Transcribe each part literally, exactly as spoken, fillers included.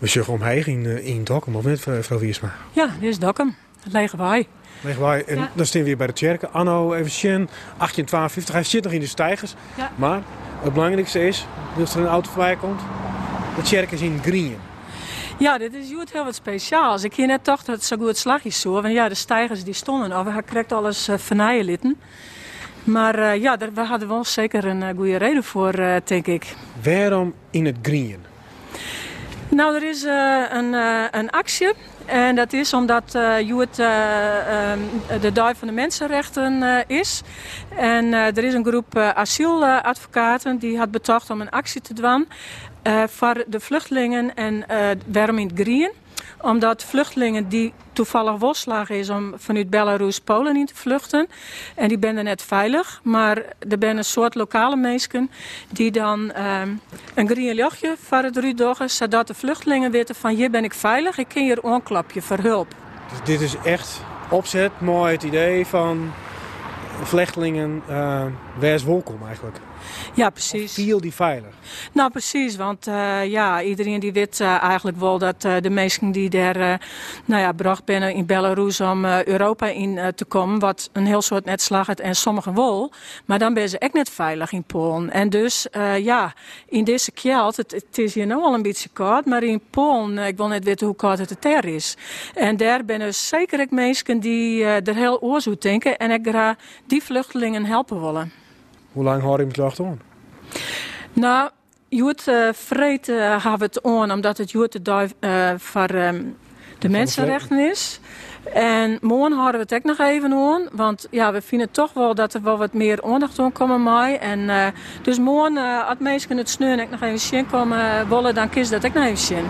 We zeggen omheen in, uh, in Dokkum, of net, mevrouw Wiersma? Ja, dit is Dokkum. Het lege waai. Lege waai. En ja. dan staan we weer bij de kerk. Anno, even zien, achttien tweeënvijftig. Hij zit nog in de steigers. Ja. Maar het belangrijkste is, als er een auto voorbij komt, de kerk is in Grien. Ja, dit is heel wat speciaals. Ik hier net dacht dat het zo goed slag is zo. Want ja, de steigers die stonden af. Hij krijgt alles uh, vernaaien litten. Maar uh, ja, daar, we hadden wel zeker een uh, goede reden voor, uh, denk ik. Waarom in het Grien? Nou, er is uh, een, uh, een actie. En dat is omdat uh, het uh, um, de dag van de mensenrechten uh, is. En uh, er is een groep uh, asieladvocaten die had betoogd om een actie te doen uh, voor de vluchtelingen en uh, waarom in het Grien. Omdat vluchtelingen die toevallig worstelaar is om vanuit Belarus Polen in te vluchten. En die zijn er net veilig. Maar er zijn een soort lokale mensen die dan um, een green luchtje voor het uitdoggen. Zodat de vluchtelingen weten van hier ben ik veilig. Ik kan hier aanklapje voor hulp. Dus dit is echt opzet, mooi het idee van vluchtelingen, uh, wees welkom eigenlijk. Ja, precies. Viel die veilig? Nou, precies. Want uh, ja, iedereen die weet uh, eigenlijk wel dat uh, de mensen die daar uh, nou ja, bracht binnen in Belarus om uh, Europa in uh, te komen, wat een heel soort net slaget en sommigen wel. Maar dan ben ze echt net veilig in Polen. En dus uh, ja, in deze kjeld, het, het is hier nu al een beetje koud, maar in Polen, uh, ik wil net weten hoe koud het er is. En daar ben dus zeker ook mensen die uh, er heel oors uit denken en ik graag die vluchtelingen helpen willen. Hoe lang hoor je het lacht aan? Nou, Joet uh, vreed uh, gaan we het aan, omdat het Joet de dag uh, voor um, de mensenrechten is. En morgen houden we het ook nog even aan, want ja, we vinden toch wel dat er wel wat meer aandacht aan komen mij. En uh, dus morgen, uh, als mensen het sneeuwen en nog even zien komen willen, dan kies dat ook nog even zien.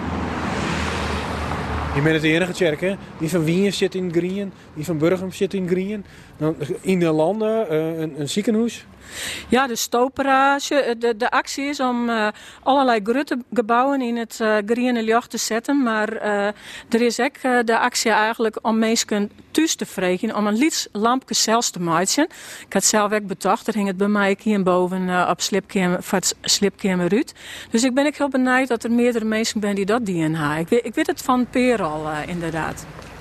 Je bent het de enige kerk, hè? Die van Wien zit in Grien, die van Burgum zit in Grien. Dan in de landen uh, een, een ziekenhuis. Ja, de stooperage. De, de actie is om uh, allerlei grote gebouwen in het uh, groene licht te zetten. Maar uh, er is ook uh, de actie eigenlijk om mensen thuis te vreken. Om een liets lampje zelfs te maken. Ik had zelf ook bedacht. Er hing het bij mij hier boven uh, op slipkamer, slipkamer uit. Dus ik ben ook heel benieuwd dat er meerdere mensen zijn die dat dienen. Ik weet, ik weet het van Peer al uh, inderdaad.